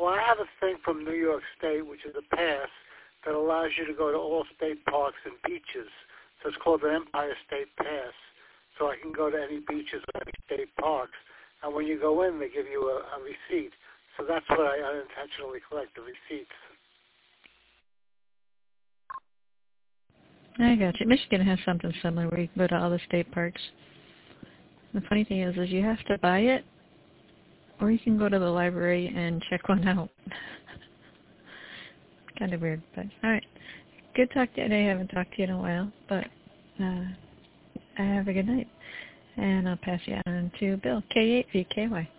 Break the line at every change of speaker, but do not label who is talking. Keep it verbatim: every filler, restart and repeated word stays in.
Well, I have a thing from New York State, which is a pass that allows you to go to all state parks and beaches. So it's called the Empire State Pass. So I can go to any beaches or any state parks. And when you go in, they give you a, a receipt. So that's what I unintentionally collect, the receipts.
I got you. Michigan has something similar where you can go to all the state parks. The funny thing is, is you have to buy it, or you can go to the library and check one out. Kind of weird, but all right. Good talk to you today. I haven't talked to you in a while, but uh, have a good night. And I'll pass you on to Bill, K eight V K Y.